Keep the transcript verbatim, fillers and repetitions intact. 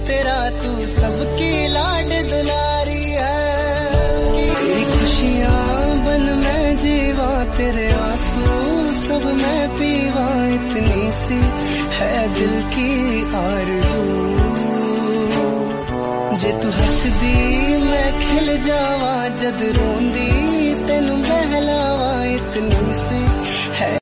तेरा तू सबकी लाड दुलारी है। तेरी खुशियाँ बन मैं जीवा, तेरे आंसू सब मैं पीवा, इतनी सी है दिल की आरज़ू। जे तू हसदी मैं खिल जावा, जद रोंदी तेनू बहलावा, इतनी